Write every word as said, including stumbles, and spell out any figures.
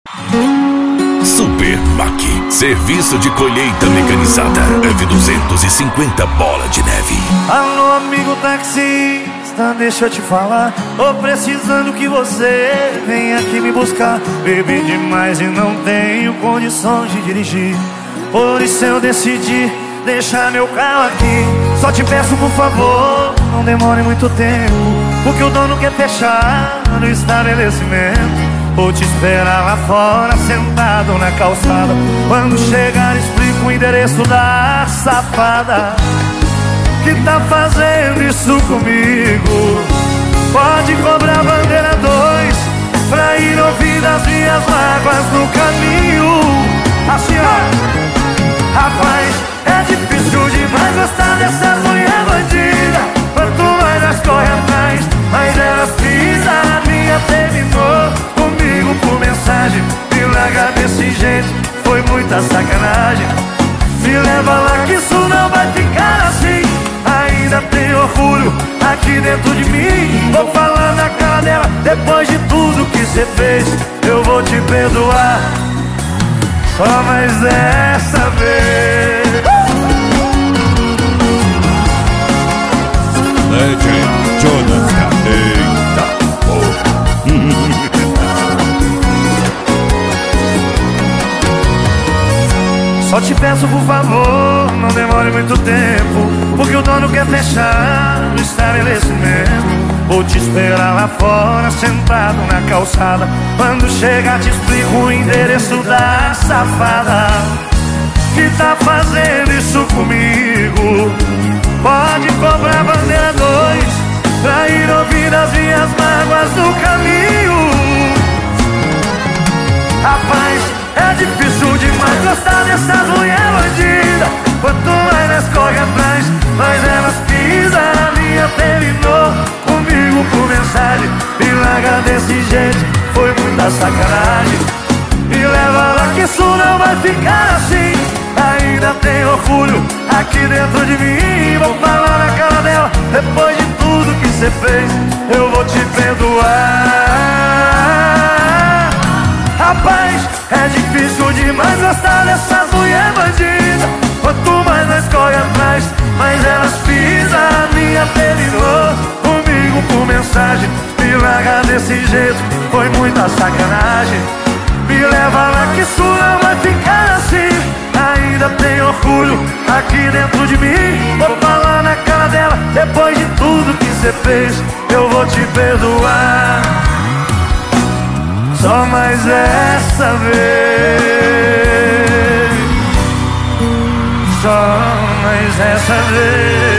Super Mac, serviço de colheita mecanizada. F duzentos e cinquenta bola de neve. Alô, amigo taxista, deixa eu te falar. Tô precisando que você venha aqui me buscar. Bebi demais e não tenho condições de dirigir. Por isso eu decidi deixar meu carro aqui. Só te peço, por favor, não demore muito tempo, porque o dono quer fechar no estabelecimento. Vou te esperar lá fora, sentado na calçada. Quando chegar, explico o endereço da safada que tá fazendo isso comigo. Pode cobrar bandeira dois pra ir ouvir das minhas mágoas no caminho. Assim, ó, rapaz, é difícil demais gostar dessas mulher bandida. Quanto mais nós corre atrás, mais elas pisam na minha. Terminou comigo por mensagem, me larga desse jeito, foi muita sacanagem. Me leva lá que isso não vai ficar assim. Ainda tem orgulho aqui dentro de mim. Vou falar na cara dela, depois de tudo que cê fez, eu vou te perdoar, só mais dessa vez. Legend Jonas Cadeira. Só te peço, por favor, não demore muito tempo, porque o dono quer fechar o estabelecimento. Vou te esperar lá fora, sentado na calçada. Quando chegar, te explico o endereço da safada que tá fazendo isso comigo. Pode cobrar bandeira dois pra ir ouvir as minhas mágoas no caminho. Rapaz, é difícil demais gostar dessas mulher bandida. Quanto mais nós corre atrás, mais elas pisam na minha. Terminou comigo por mensagem, me larga desse jeito, foi muita sacanagem. Me leva lá que isso não vai ficar assim. Ainda tem orgulho aqui dentro de mim. Vou falar na cara dela, depois de tudo que cê fez, eu vou te perdoar. Rapaz, é difícil demais gostar dessas mulher bandida. Quanto mais nós corre atrás, mais elas pisam a minha. Terminou comigo por mensagem, me larga desse jeito, foi muita sacanagem. Me leva lá que isso não vai ficar assim. Ainda tem orgulho aqui dentro de mim. Vou falar na cara dela, depois de tudo que cê fez, eu vou te perdoar, só mais essa vez, só mais essa vez.